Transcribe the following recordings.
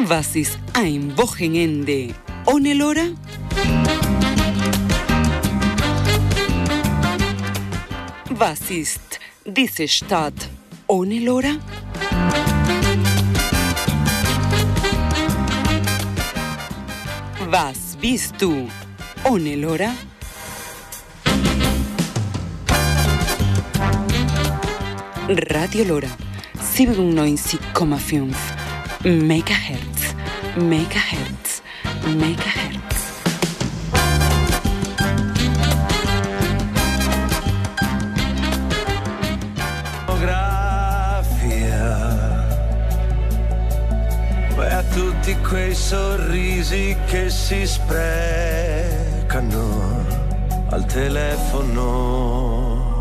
Was ist ein Wochenende ohne Lora? Was ist diese Stadt ohne Lora? Was bist du ohne Lora? Radio Lora 97,5 Megahertz, Megahertz, Megahertz. A tutti quei sorrisi che si sprecano al telefono.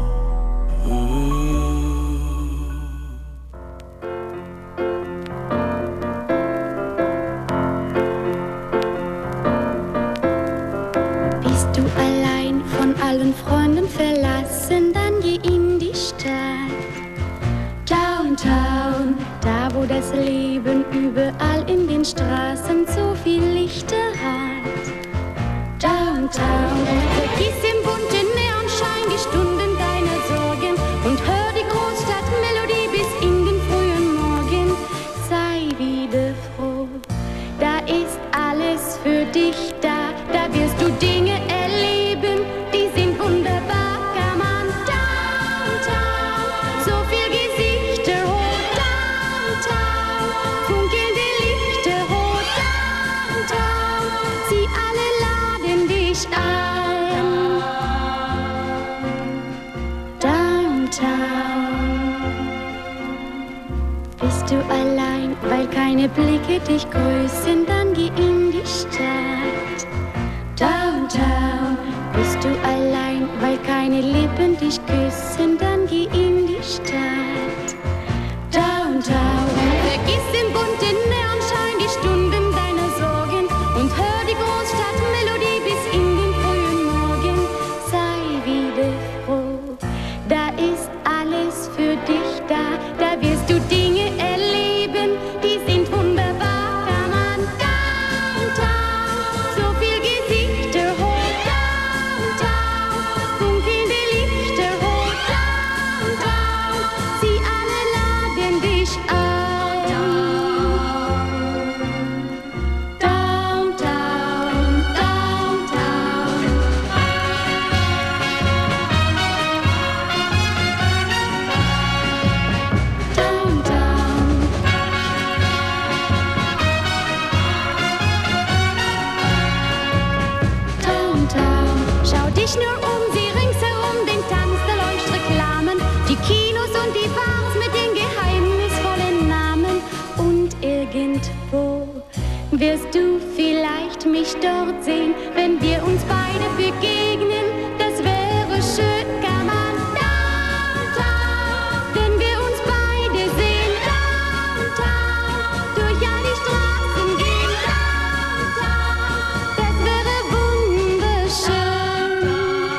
Bist du allein von allen Freunden verlassen, dann geh in die Stadt. Downtown, da wo das Leben überall in den Straßen so viel Lichter hat. Downtown, vergiss im bunten Neonschein die Stunden deiner Sorgen und hör die Großstadtmelodie bis in den frühen Morgen. Sei wieder froh, da ist alles für dich da, da wirst du Dinge erleben, die sind wunderbar. Come on, Downtown, so viel Gesichter hoch, Downtown, funkelnde Lichter hoch, Downtown, sie alle laden dich ein. Downtown, bist du allein, weil keine Blicke dich grüßen, dann geh in die Stadt. Downtown, bist du allein, weil keine Lippen dich küssen, dann geh in die Stadt. Downtown, vergiss im bunten Neonschein die Stunden deiner Sorgen und hör die Großstadtmelodie bis in den frühen Morgen. Sei wieder froh, da ist alles für dich da, da wirst du Dinge erleben, die sind wunderbar. Come on, Downtown, so viel Gesichter hoch, Downtown, funkelnde Lichter hoch, Downtown, sie alle laden dich ein. Downtown, Downtown. Downtown. Downtown. Schau dich nur um, sieh ringsherum den Tanz der Leuchtreklamen, die Kinos und die Bars mit den geheimnisvollen Namen. Und irgendwo wirst du vielleicht mich dort sehen, wenn wir uns beide begegnen, das wäre schön. Come on, Downtown, wenn wir uns beide sehen, Downtown, durch all die Straßen gehen, Downtown, das wäre wunderschön.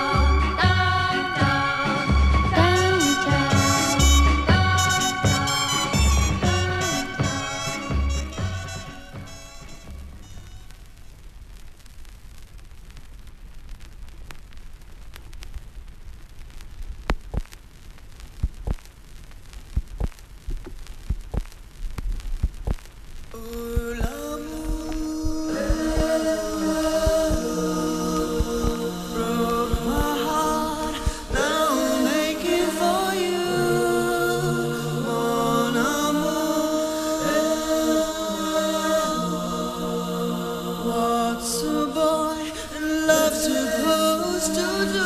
What's a boy in love supposed to do?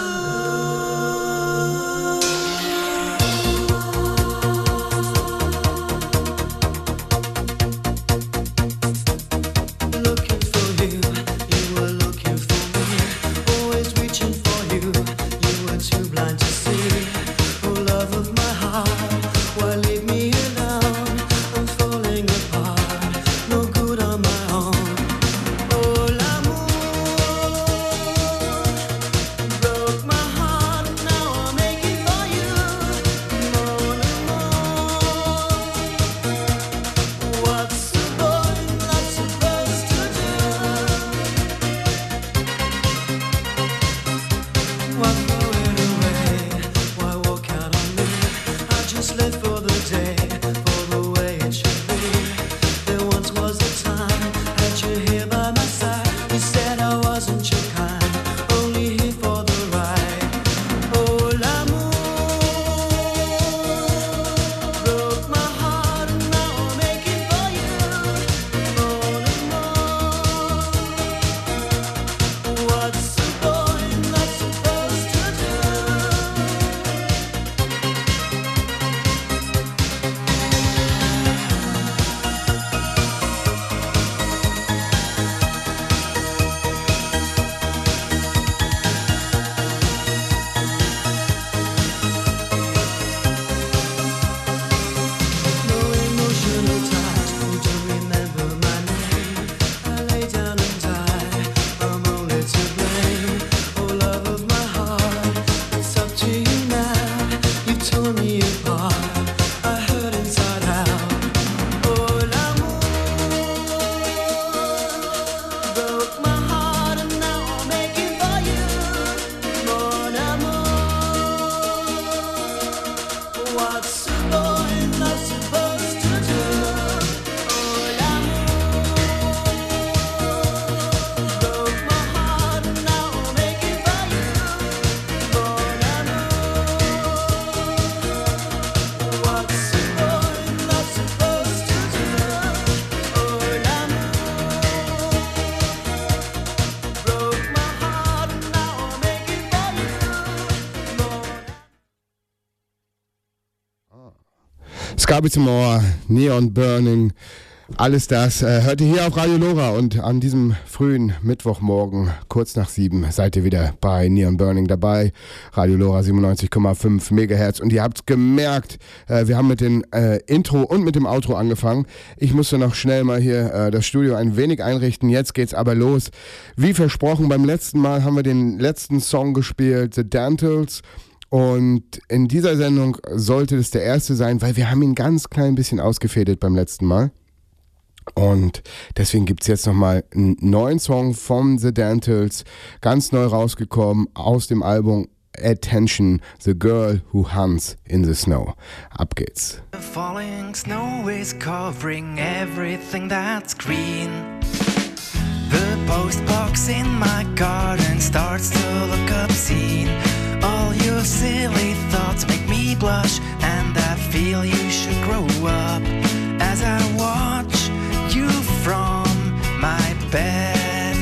Scarby Moore, Neon Burning, alles das hört ihr hier auf Radio Lora und an diesem frühen Mittwochmorgen, kurz nach 7, seid ihr wieder bei Neon Burning dabei. Radio Lora 97,5 Megahertz und ihr habt gemerkt, wir haben mit dem Intro und mit dem Outro angefangen. Ich musste noch schnell mal hier das Studio ein wenig einrichten, jetzt geht's aber los. Wie versprochen, beim letzten Mal haben wir den letzten Song gespielt, The Dentals. Und in dieser Sendung sollte es der erste sein, weil wir haben ihn ganz klein bisschen ausgefädelt beim letzten Mal. Und deswegen gibt es jetzt nochmal einen neuen Song von The Dentals, ganz neu rausgekommen aus dem Album Attention, The Girl Who Hunts in the Snow. Ab geht's. The falling snow is covering everything that's green. The postbox in my garden starts to look obscene. All your silly thoughts make me blush, and I feel you should grow up. As I watch you from my bed,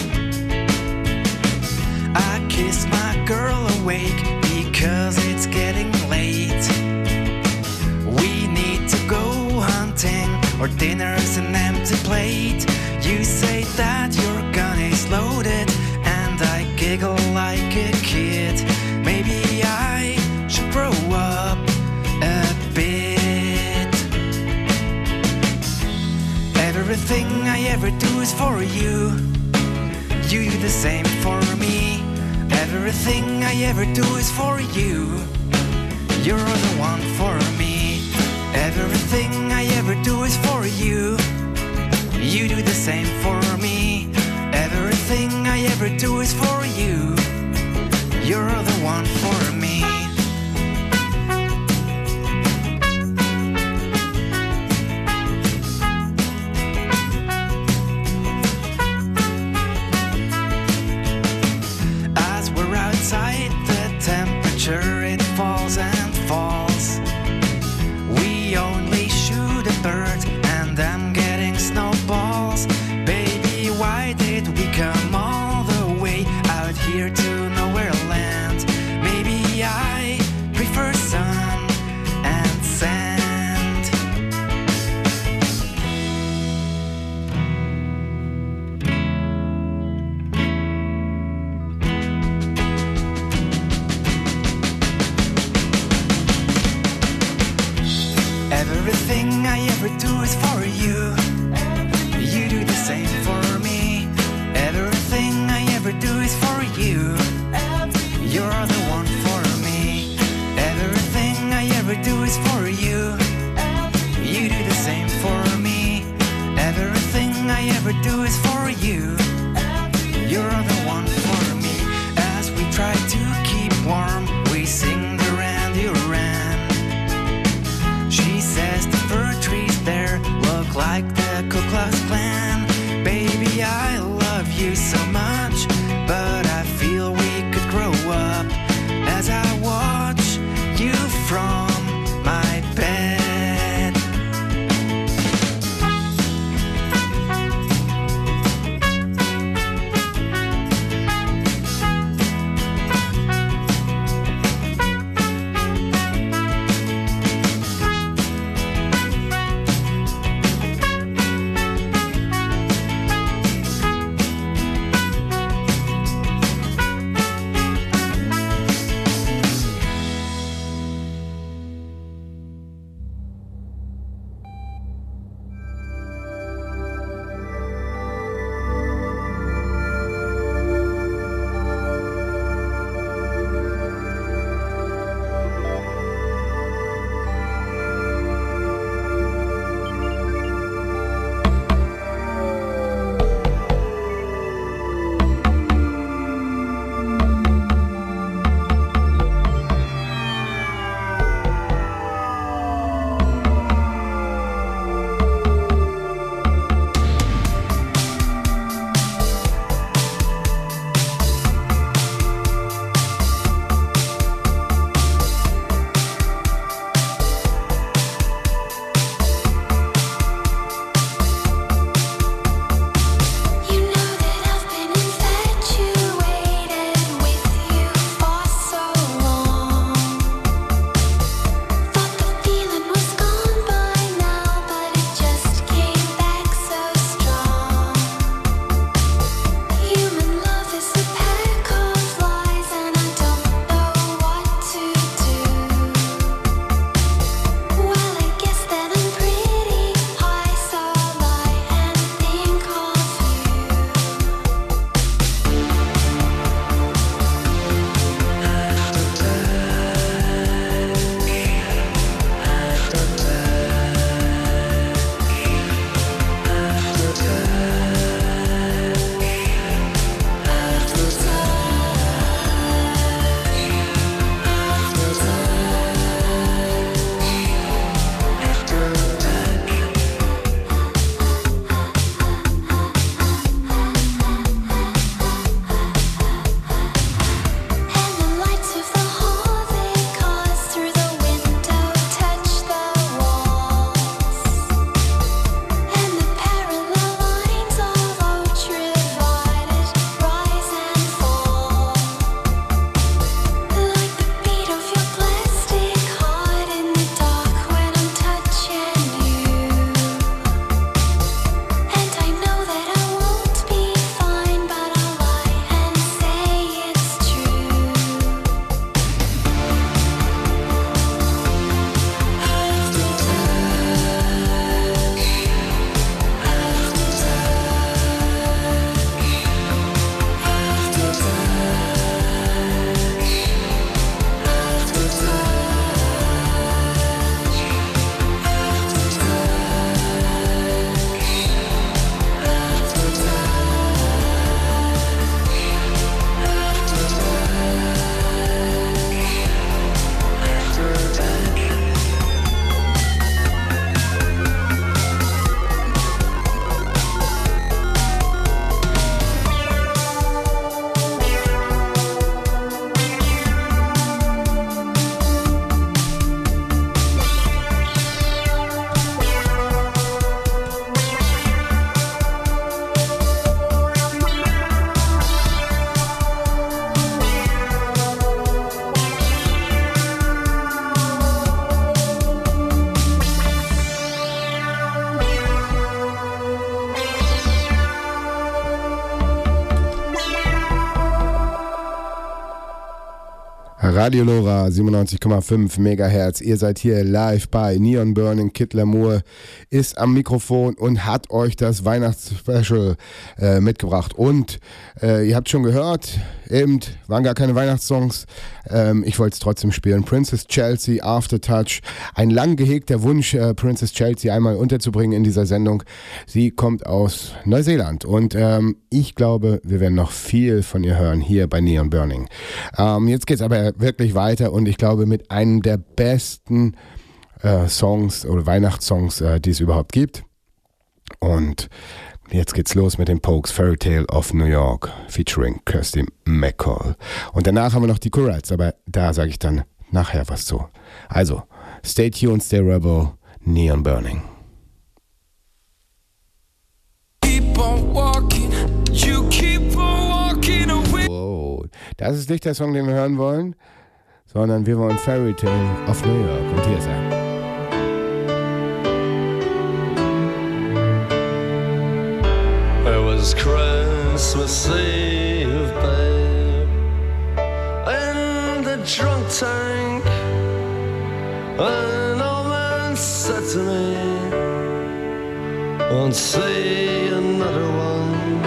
I kiss my girl awake because it's getting late. We need to go hunting, or dinner's an empty plate. You say that your gun is loaded, and I giggle like a kid. Maybe I should grow up a bit. Everything I ever do is for you. You do the same for me. Everything I ever do is for you. You're the one for me. Everything I ever do is for you. You do the same for me. Everything I ever do is for you. You're the one for me. As we're outside, the temperature it falls and falls. We only shoot a bird, and I'm getting snowballs. Baby, why did we come all the way out here to nowhere land? Maybe I prefer sun and sand. Everything I ever do is for you. You do the same for me. Everything I ever do is for you. You're the one for me. Everything I ever do is for you. You do the same for me. Everything I ever do is for you. You're the one for me. As we try to keep warm, we sing Duran Duran. She says the fir trees there look like the Ku Klux Klan. Baby, I love you so much, but I feel we could grow up. As I watch you from my bed. Radio Lora 97,5 Megahertz. Ihr seid hier live bei Neon Burning. Kid L'Amour ist am Mikrofon und hat euch das Weihnachtsspecial mitgebracht. Und ihr habt schon gehört, eben waren gar keine Weihnachtssongs. Ich wollte es trotzdem spielen. Princess Chelsea, Aftertouch. Ein lang gehegter Wunsch, Princess Chelsea einmal unterzubringen in dieser Sendung. Sie kommt aus Neuseeland und ich glaube, wir werden noch viel von ihr hören hier bei Neon Burning. Jetzt geht's aber wirklich weiter und ich glaube mit einem der besten Songs oder Weihnachtssongs, die es überhaupt gibt. Und jetzt geht's los mit den Pokes, Fairy Tale of New York featuring Kirsty MacColl. Und danach haben wir noch die Corettes, aber da sage ich dann nachher was zu. Also, stay tuned, stay rebel, Neon Burning. Keep on walking, you keep on walking away. Wow, das ist nicht der Song, den wir hören wollen, sondern wir wollen Fairy Tale of New York. Und hier ist er. It was Christmas Eve, babe, in the drunk tank. An old man said to me, won't see another one.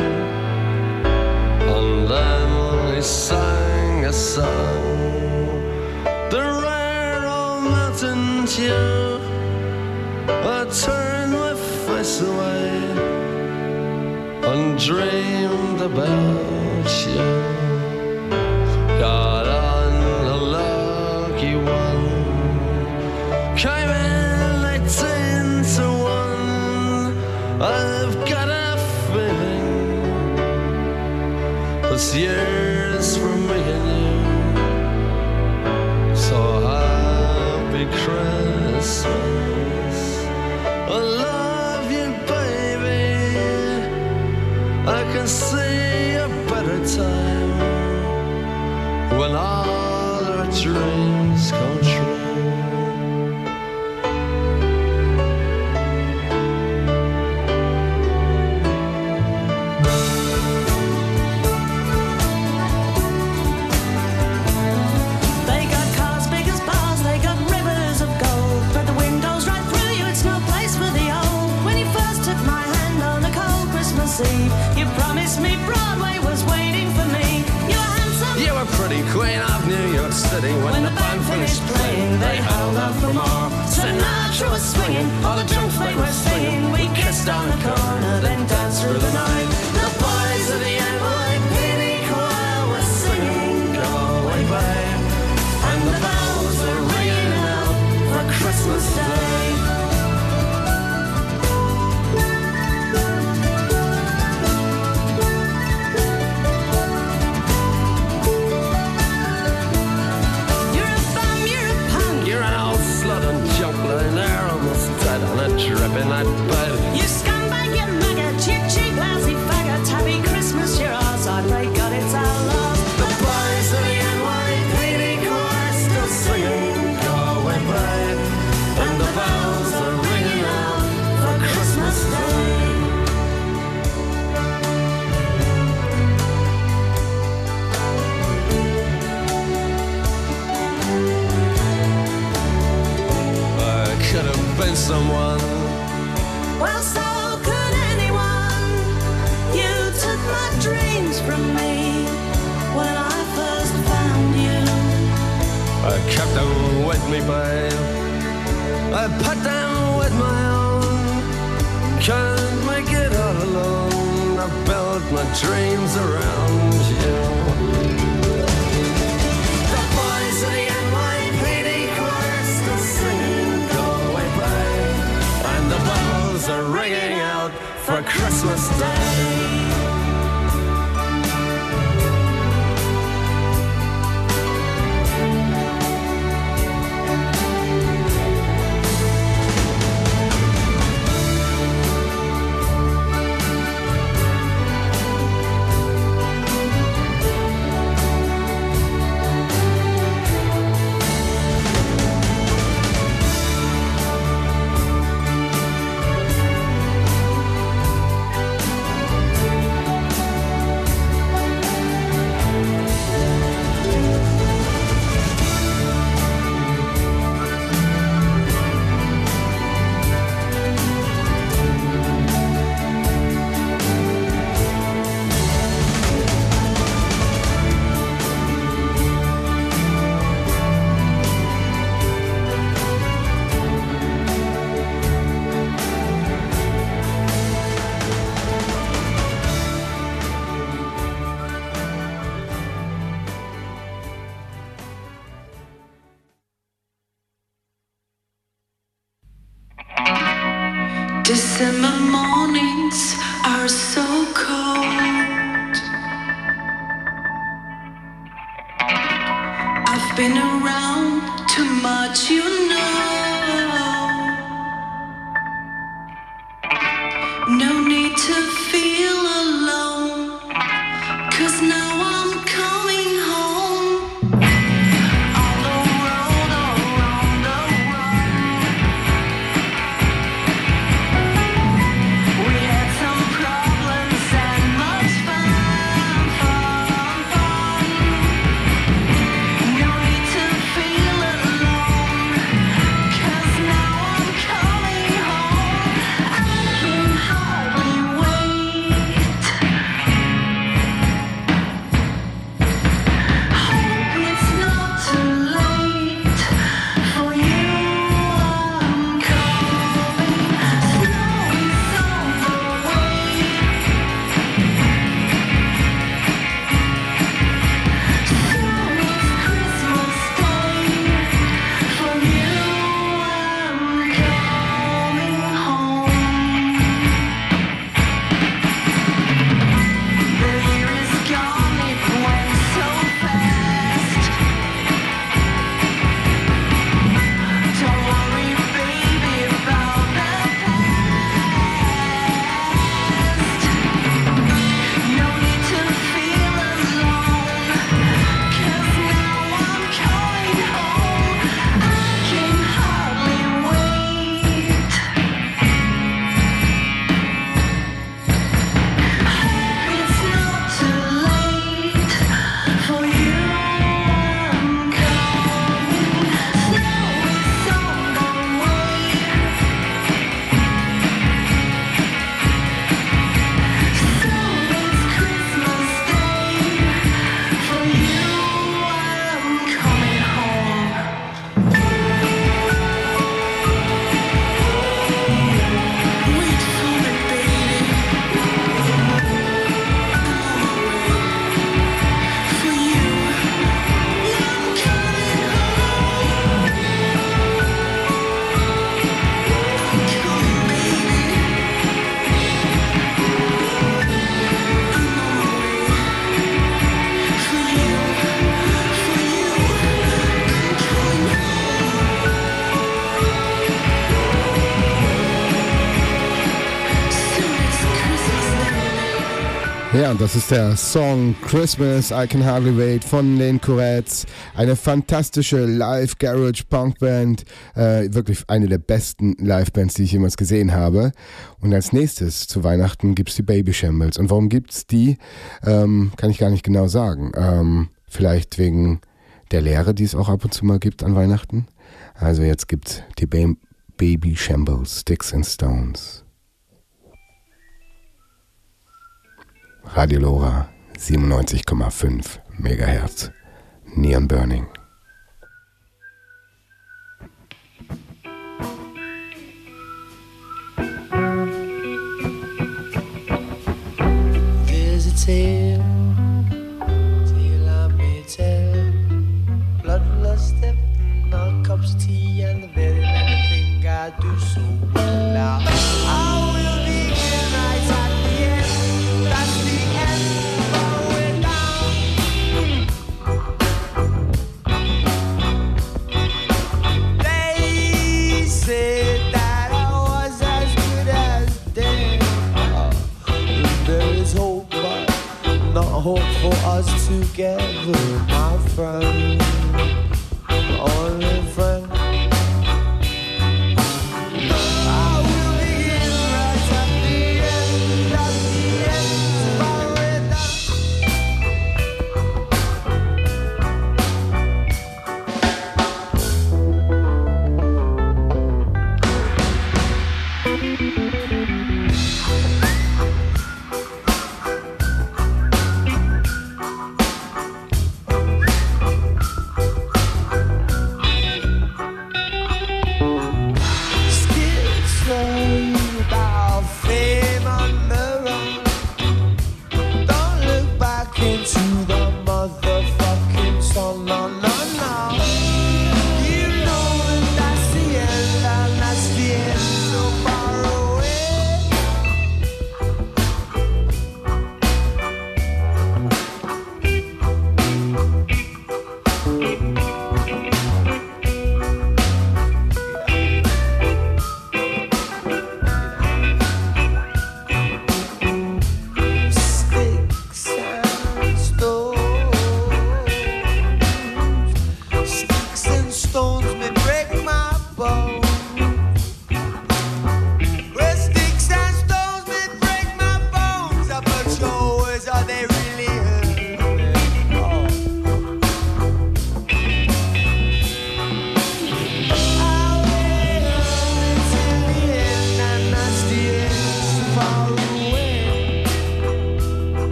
And then he sang a song, the rare old mountain dew. I turned my face away and dreamed about you. Got on a lucky one, came in 18 to 1. I've got a feeling this year's for me and you. So happy Christmas, I love you, baby. I can see a better time when all our dreams come true. They got cars big as bars, they got rivers of gold, but the windows right through you, it's no place for the old. When you first took my hand on a cold Christmas Eve, you promised me Broadway was waiting for me. You were handsome, You were pretty queen of New York City. when the band finished playing, they held out for more. Sinatra was swinging, all the drunks they were singing. We kissed on the corner, then danced through the night. The boys of the NYPD choir were singing, "Go away, babe," and the bells were ringing out for Christmas Day. You're a bum, you're a punk, You're an old slut and junk lying there almost dead on a drip in that bed. you scumbag, you maggot, you cheap, lousy faggot. Happy Christmas, you're ours, I pray God it's our love. The boys of the NYPD choir still singing, "Go away, babe," and the bells are ringing out for Christmas Day. I could have been someone. Well, so could anyone. You took my dreams from me when I first found you. I kept them with me, babe. I put them with my own. Can't make it all alone. I built my dreams around you. The boys of the NYPD choir still singing, "Go away, babe," And the bells are ringing out for Christmas Day. December mornings are so cold. I've been around too much, you know. No need to feel alone, 'cause now I'm coming home. On the road, around the road. We had some problems and much fun, fun, fun. No need to feel alone, 'cause now I'm coming home. I can hardly wait. Hope it's not too late for you. I'm coming. Snow is on the way. Soon it's Christmas Day. For you, I'm coming home. The year is gone, it went so fast. Don't worry, baby, about the past. No need to feel alone, 'cause now I'm coming home. I can hardly wait. Hope it's not too late for you. I'm coming. Snow is on the way. Soon it's Christmas Day. For you, I'm coming home. Wait for me, baby. For you, I'm coming home. Come, baby. For you, I'm coming home. Soon it's Christmas Day. Ja, und das ist der Song Christmas, I Can Hardly Wait von den Courettes. Eine fantastische Live-Garage-Punk-Band. Wirklich eine der besten Live-Bands, die ich jemals gesehen habe. Und als nächstes zu Weihnachten gibt's die Babyshambles. Und warum gibt's die? Kann ich gar nicht genau sagen. Vielleicht wegen der Lehre, die es auch ab und zu mal gibt an Weihnachten. Also jetzt gibt's die Babyshambles, Sticks and Stones. Radio Lora 97,5 Megahertz. Neon Burning. There's a tale I may tell. Bloodlust and our cups of tea and the very many thing I do so well. Now I will begin right at the end. That's the end all the way down. They said that I was as good as dead. There is hope, but not hope for us together, my friend. Only